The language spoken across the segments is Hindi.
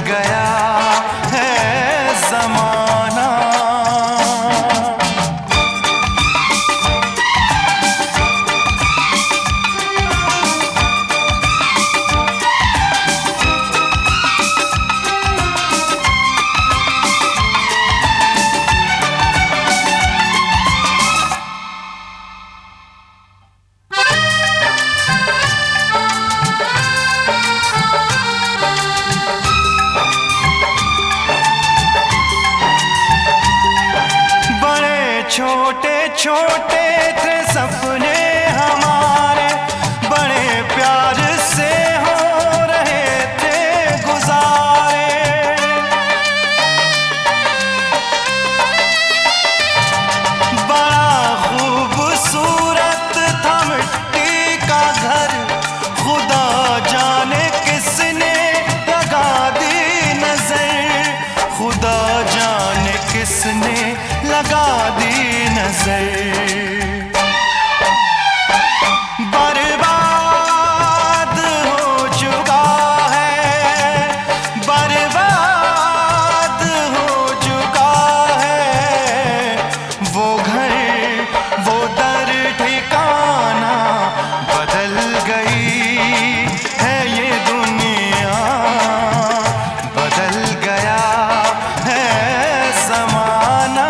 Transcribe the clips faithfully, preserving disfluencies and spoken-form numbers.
गया है ज़माना। छोटे छोटे थे सपने हमारे, बड़े प्यार से हो रहे थे गुजारे। बड़ा खूबसूरत था मिट्टी का घर, खुदा जाने किसने लगा दी नजर, खुदा जाने किसने लगा दी नजर। बर्बाद हो चुका है, बर्बाद हो चुका है वो घर, वो दर ठिकाना बदल गई है ये दुनिया, बदल गया है ज़माना।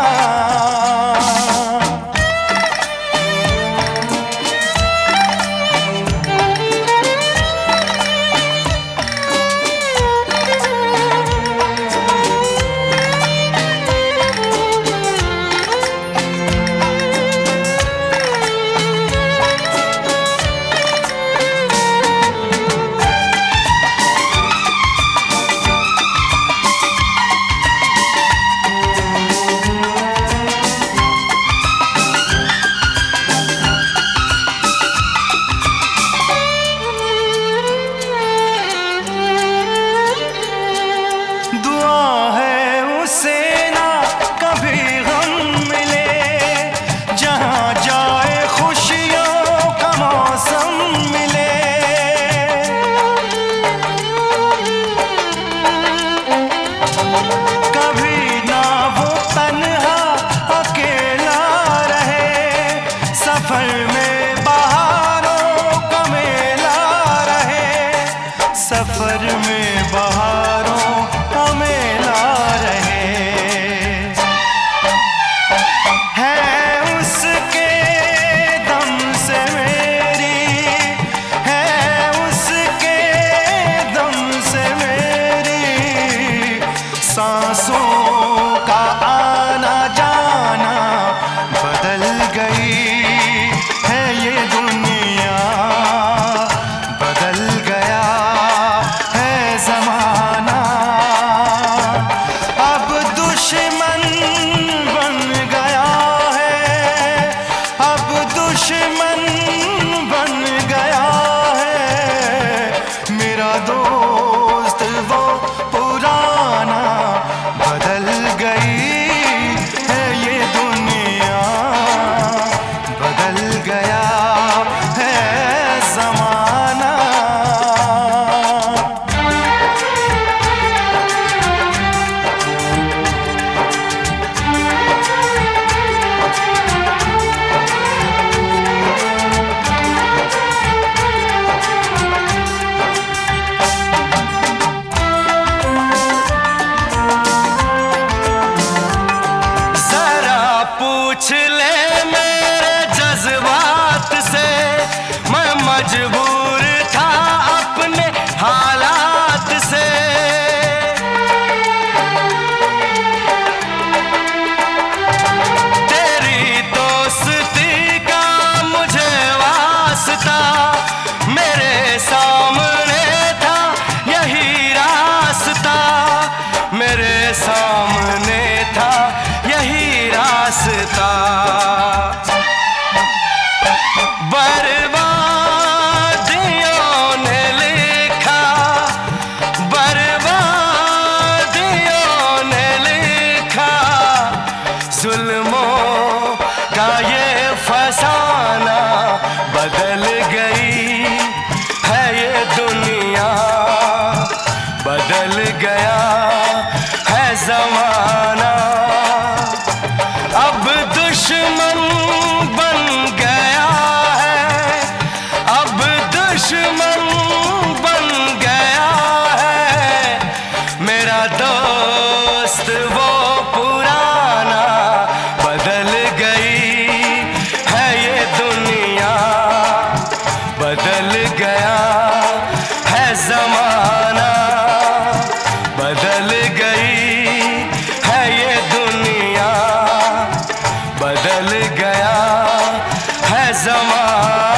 सफर में बहारों का मेला रहे, है उसके दम से मेरी, है उसके दम से मेरी सांसों का आना जाना बदल गई है ये दुनिया, बदल गया ज़माना। अब दुश्मन बन गया है, अब दुश्मन बन गया है मेरा दोस्त वो पुराना, बदल गई है ये दुनिया, बदल गया है ज़माना। पूछ ले मेरे जज्बात से, मैं मजबूर था अपने हालात से। तेरी दोस्ती का मुझे वास्ता, मेरे सामने था यही रास्ता, मेरे सामने था यही रास्ता। बर्बादियों ने लिखा, बर्बादियों ने लिखा, जुल्मों का ये फसाना बदल गई है ये दुनिया, बदल गया जमाना, अब दुश्मन बन गया है, अब दुश्मन बन गया है। मेरा दोस्त वो पुराना, बदल गई है ये दुनिया, बदल गया है जमाना, बदल गई है ये दुनिया, बदल गया है जमाना।